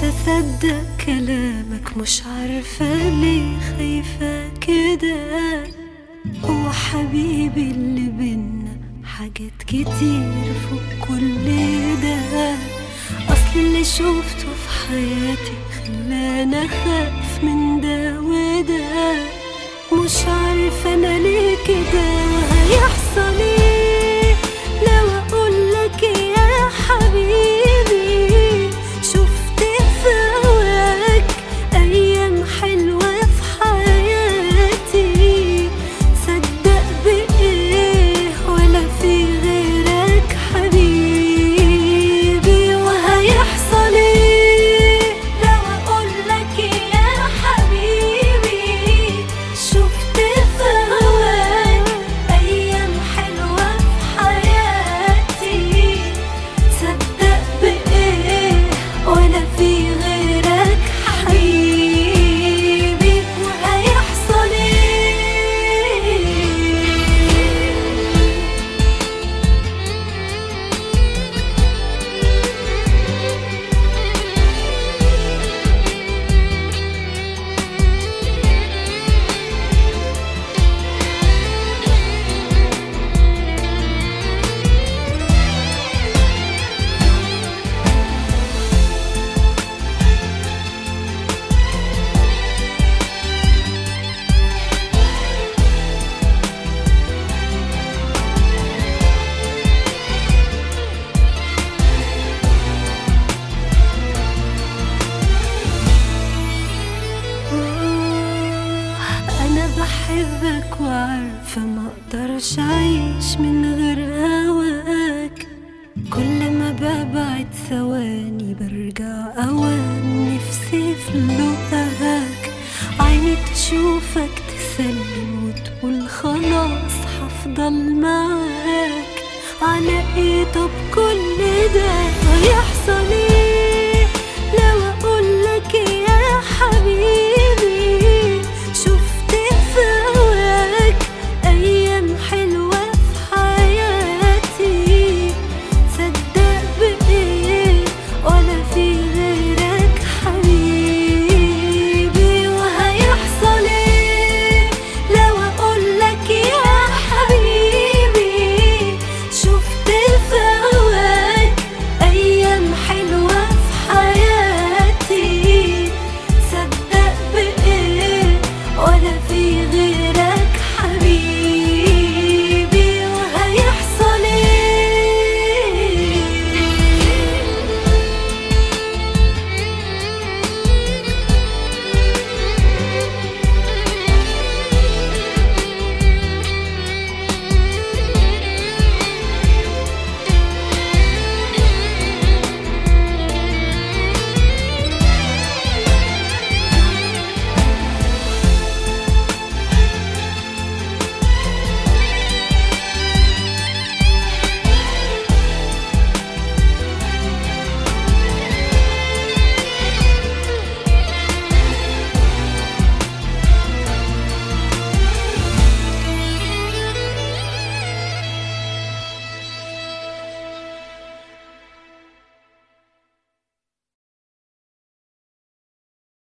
أصدق كلامك، مش عارفة ليه خايفة كده. هو حبيبي اللي بينا حاجات كتير فوق كل ده. أصل اللي شوفته في حياتي خلاني أخاف من ده وده. مش عارفة أنا ليه كده، هيحصل ايه لو أقولك يا حبيبي شفت في هواك أيام حلوة في حياتي. صدق بإيه ولا في غيرك حبيبي. وهيحصل ايه لو أقولك يا حبيبي شفت في هواك أيام حلوة في حياتي. صدق بإيه ولا في غيرك حبيبي. وهيحصل ايه. أنا بحبك وعارفة ما أقدرش أعيش من غير هواك. كل ما ببعد ثواني برجع أوام نفسي في لقاك. عيني تشوفك تسلم وتقول خلاص هفضل معاك. على إيه طب كل ده؟